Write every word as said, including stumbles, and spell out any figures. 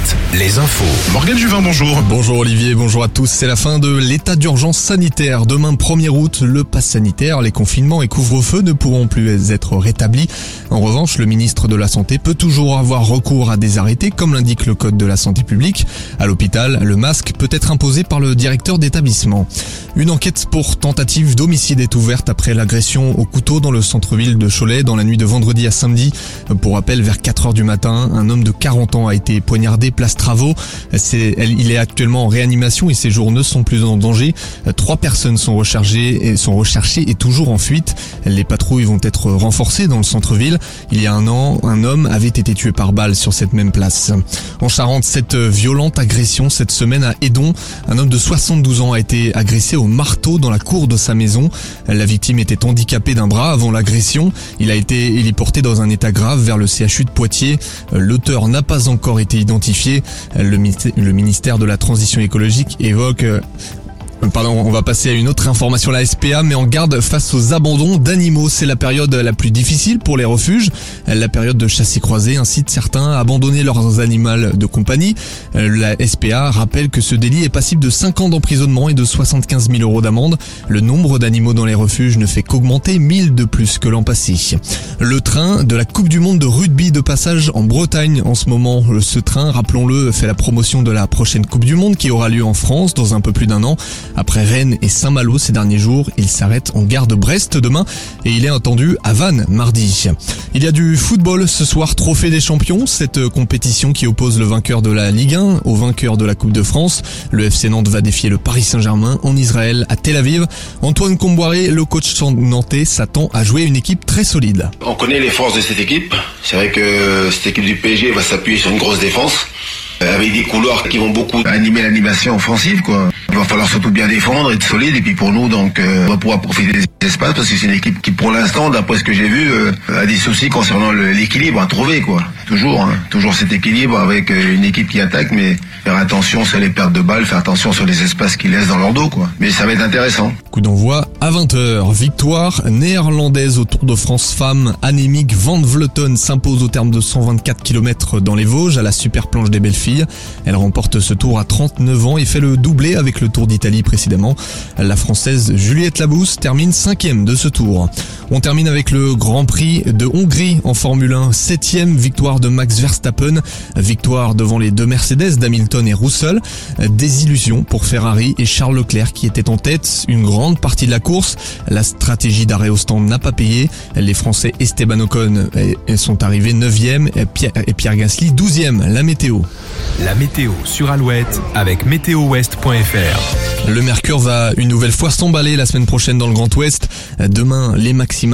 Alouette, les infos. Morgane Juvin, bonjour. Bonjour Olivier, bonjour à tous. C'est la fin de l'état d'urgence sanitaire. Demain, premier août, le pass sanitaire, les confinements et couvre-feu ne pourront plus être rétablis. En revanche, le ministre de la Santé peut toujours avoir recours à des arrêtés, comme l'indique le code de la santé publique. À l'hôpital, le masque peut être imposé par le directeur d'établissement. Une enquête pour tentative d'homicide est ouverte après l'agression au couteau dans le centre-ville de Cholet dans la nuit de vendredi à samedi. Pour rappel, vers quatre heures du matin, un homme de quarante ans a été poignardé place Travaux. C'est, il est actuellement en réanimation et ses jours ne sont plus en danger. Trois personnes sont recherchées et sont recherchées et toujours en fuite. Les patrouilles vont être renforcées dans le centre-ville. Il y a un an, un homme avait été tué par balle sur cette même place. En Charente, cette violente agression cette semaine à Édon. Un homme de soixante-douze ans a été agressé au marteau dans la cour de sa maison. La victime était handicapée d'un bras avant l'agression. Il a été héliporté dans un état grave vers le C H U de Poitiers. L'auteur n'a pas encore été identifié. Le ministère de la Transition écologique évoque... Pardon, on va passer à une autre information, la S P A met en garde face aux abandons d'animaux. C'est la période la plus difficile pour les refuges. La période de chasse et croisée incite certains à abandonner leurs animaux de compagnie. La S P A rappelle que ce délit est passible de cinq ans d'emprisonnement et de soixante-quinze mille euros d'amende. Le nombre d'animaux dans les refuges ne fait qu'augmenter, mille de plus que l'an passé. Le train de la Coupe du Monde de rugby de passage en Bretagne en ce moment. Ce train, rappelons-le, fait la promotion de la prochaine Coupe du Monde qui aura lieu en France dans un peu plus d'un an. Après Rennes et Saint-Malo ces derniers jours, il s'arrête en gare de Brest demain et il est attendu à Vannes mardi. Il y a du football ce soir, Trophée des Champions, cette compétition qui oppose le vainqueur de la Ligue un au vainqueur de la Coupe de France. Le F C Nantes va défier le Paris Saint-Germain en Israël à Tel Aviv. Antoine Comboiré, le coach nantais, s'attend à jouer une équipe très solide. On connaît les forces de cette équipe. C'est vrai que cette équipe du P S G va s'appuyer sur une grosse défense, avec des couloirs qui vont beaucoup animer l'animation offensive, quoi. Il va falloir surtout bien défendre, être solide, et puis pour nous, donc, euh, on va pouvoir profiter des espaces, parce que c'est une équipe qui, pour l'instant, d'après ce que j'ai vu, euh, a des soucis concernant le, l'équilibre à trouver, quoi. Toujours, hein, toujours cet équilibre avec euh, une équipe qui attaque, mais faire attention sur les pertes de balles, faire attention sur les espaces qu'ils laissent dans leur dos, quoi. Mais ça va être intéressant. Coup d'envoi à vingt heures. Victoire néerlandaise au Tour de France femmes. Annemiek van Vleuten s'impose au terme de cent vingt-quatre kilomètres dans les Vosges à la super planche des belles filles. Elle remporte ce tour à trente-neuf ans et fait le doublé avec le Tour d'Italie précédemment. La Française Juliette Labousse termine cinquième de ce tour. On termine avec le Grand Prix de Hongrie en Formule un. Septième victoire de Max Verstappen. Victoire devant les deux Mercedes d'Hamilton et Russell. Désillusion pour Ferrari et Charles Leclerc qui étaient en tête une grande partie de la course. La stratégie d'arrêt au stand n'a pas payé. Les Français Esteban Ocon sont arrivés neuvième et Pierre Gasly douzième. La météo. La météo sur Alouette avec météo ouest point f r. Le mercure va une nouvelle fois s'emballer la semaine prochaine dans le Grand Ouest. Demain, les maximales